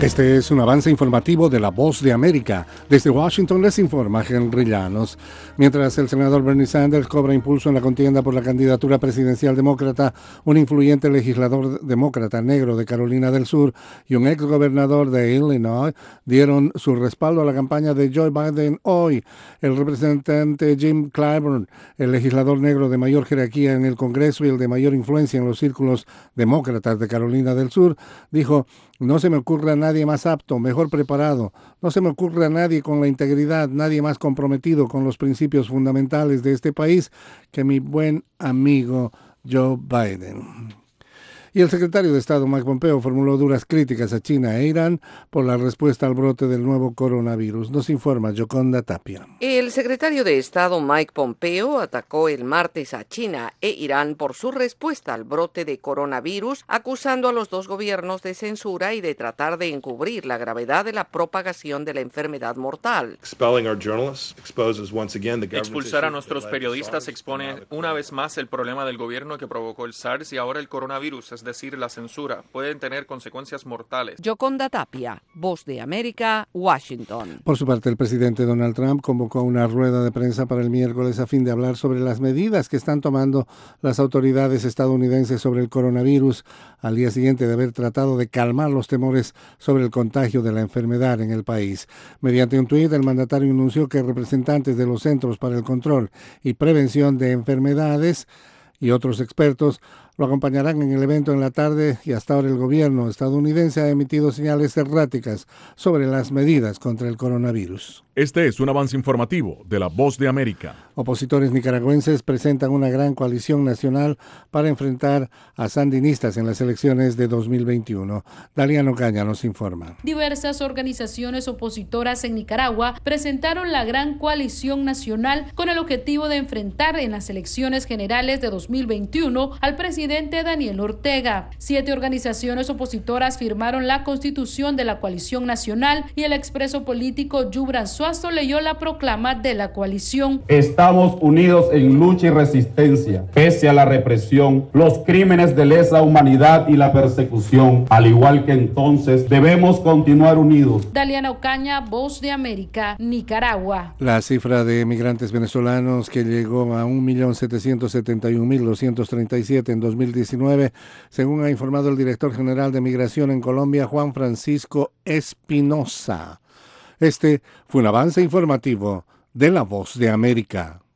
Este es un avance informativo de La Voz de América. Desde Washington les informa Henry Llanos. Mientras el senador Bernie Sanders cobra impulso en la contienda por la candidatura presidencial demócrata, un influyente legislador demócrata negro de Carolina del Sur y un exgobernador de Illinois dieron su respaldo a la campaña de Joe Biden hoy. El representante Jim Clyburn, el legislador negro de mayor jerarquía en el Congreso y el de mayor influencia en los círculos demócratas de Carolina del Sur, dijo: "No se me ocurre a nadie más apto, mejor preparado. No se me ocurre a nadie con la integridad, nadie más comprometido con los principios fundamentales de este país que mi buen amigo Joe Biden". Y el secretario de Estado Mike Pompeo formuló duras críticas a China e Irán por la respuesta al brote del nuevo coronavirus. Nos informa Yoconda Tapia. El secretario de Estado Mike Pompeo atacó el martes a China e Irán por su respuesta al brote de coronavirus, acusando a los dos gobiernos de censura y de tratar de encubrir la gravedad de la propagación de la enfermedad mortal. Expulsar a nuestros periodistas expone una vez más el problema del gobierno que provocó el SARS y ahora el coronavirus, es decir, la censura. Pueden tener consecuencias mortales. Yoconda Tapia, Voz de América, Washington. Por su parte, el presidente Donald Trump convocó una rueda de prensa para el miércoles a fin de hablar sobre las medidas que están tomando las autoridades estadounidenses sobre el coronavirus al día siguiente de haber tratado de calmar los temores sobre el contagio de la enfermedad en el país. Mediante un tuit, el mandatario anunció que representantes de los Centros para el Control y Prevención de Enfermedades y otros expertos lo acompañarán en el evento en la tarde, y hasta ahora el gobierno estadounidense ha emitido señales erráticas sobre las medidas contra el coronavirus. Este es un avance informativo de La Voz de América. Opositores nicaragüenses presentan una gran coalición nacional para enfrentar a sandinistas en las elecciones de 2021. Daliano Caña nos informa. Diversas organizaciones opositoras en Nicaragua presentaron la gran coalición nacional con el objetivo de enfrentar en las elecciones generales de 2021 al presidente Daniel Ortega. 7 organizaciones opositoras firmaron la constitución de la coalición nacional y el expreso político Yubran Suazo leyó la proclama de la coalición. Estamos unidos en lucha y resistencia, pese a la represión, los crímenes de lesa humanidad y la persecución. Al igual que entonces, debemos continuar unidos. Daliana Ocaña, Voz de América, Nicaragua. La cifra de migrantes venezolanos que llegó a 1.771.237 en 2019, según ha informado el director general de Migración en Colombia, Juan Francisco Espinosa. Este fue un avance informativo de La Voz de América.